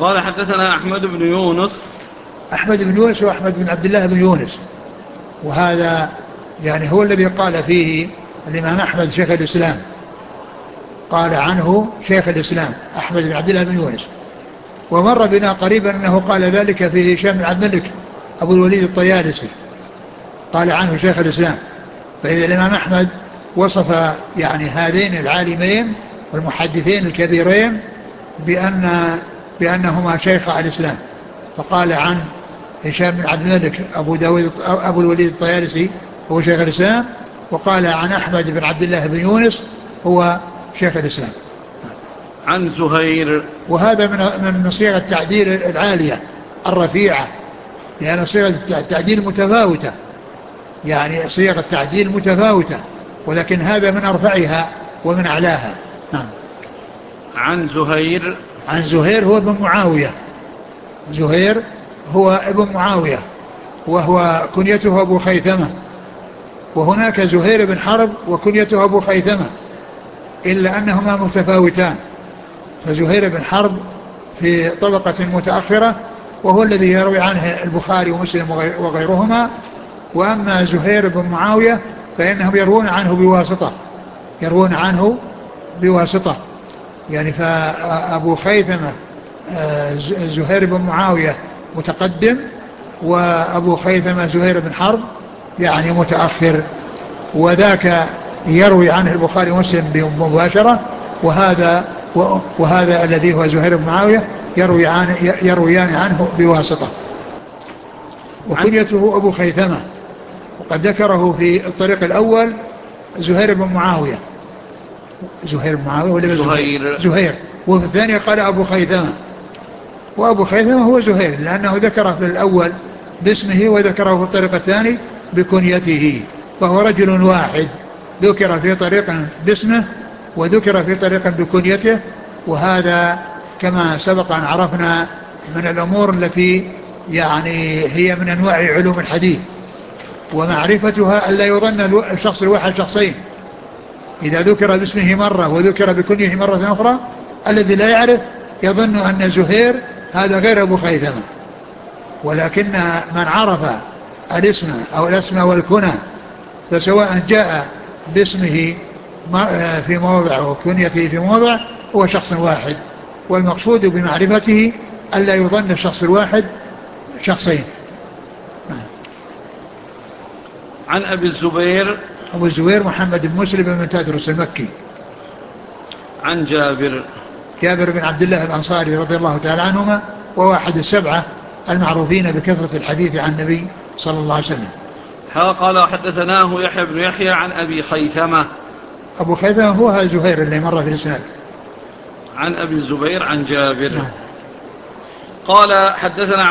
قال حدثنا أحمد بن يونس. أحمد بن يونس وأحمد بن عبد الله بن يونس، وهذا يعني هو الذي قال فيه الإمام أحمد شيخ الإسلام، قال عنه شيخ الإسلام أحمد بن عبد الله بن يونس. ومر بنا قريبا أنه قال ذلك في هشام بن عبد الملك أبو الوليد الطيالسي، قال عنه شيخ الإسلام. فإذا الإمام أحمد وصف يعني هذين العالمين والمحدثين الكبيرين بأنهما شيخ الإسلام، فقال عن هشام بن عبد الملك أبو الوليد الطيالسي هو شيخ الإسلام، وقال عن أحمد بن عبد الله بن يونس هو شيخ الإسلام. عن زهير. وهذا من صيغ التعديل العالية الرفيعة، لأن صيغ التعديل متفاوتة، يعني صيغ التعديل متفاوتة، ولكن هذا من أرفعها ومن أعلاها. نعم. عن زهير. عن زهير هو ابن معاوية، زهير هو ابن معاوية وهو كنيته أبو خيثمة، وهناك زهير بن حرب وكنيته أبو خيثمة، إلا أنهما متفاوتان، فزهير بن حرب في طبقة متأخرة وهو الذي يروي عنه البخاري ومسلم وغيرهما، وأما زهير بن معاوية فإنهم يروون عنه بواسطة، يعني فأبو خيثمة زهير بن معاوية متقدم، وأبو خيثمة زهير بن حرب يعني متأخر، وذاك يروي عنه البخاري ومسلم مباشرة، وهذا الذي هو زهير بن معاوية يرويان عنه بواسطة. وكنيته أبو خيثمة، وقد ذكره في الطريق الأول زهير بن معاوية، زهير، وفي الثانية قال أبو خيثمة، وأبو خيثمة هو زهير، لأنه ذكره في الأول باسمه وذكره في الطريق الثاني بكنيته، فهو رجل واحد ذكر في طريق باسمه وذكر في طريق بكنيته، وهذا كما سبق أن عرفنا من الأمور التي يعني هي من أنواع علوم الحديث، ومعرفتها ألا يظن الشخص الواحد شخصين، إذا ذكر باسمه مرة وذكر بكنيه مرة أخرى الذي لا يعرف يظن أن زهير هذا غير أبو خيثمة، ولكن من عرف الاسم أو الاسم والكنى فسواء جاء باسمه في موضع وكنيته في موضع هو شخص واحد، والمقصود بمعرفته ألا يظن الشخص الواحد شخصين. عن أبي الزبير. أبو الزبير محمد بن مسلم بن تدرس المكي. عن جابر بن عبد الله الأنصاري رضي الله تعالى عنهما، وهو أحد السبعة المعروفين بكثرة الحديث عن النبي صلى الله عليه وسلم. قال حدثناه يحيى بن يحيى عن أبي خيثمة. أبو خيثمة هو زهير اللي مر في الإسناد. عن أبي الزبير عن جابر. قال حدثنا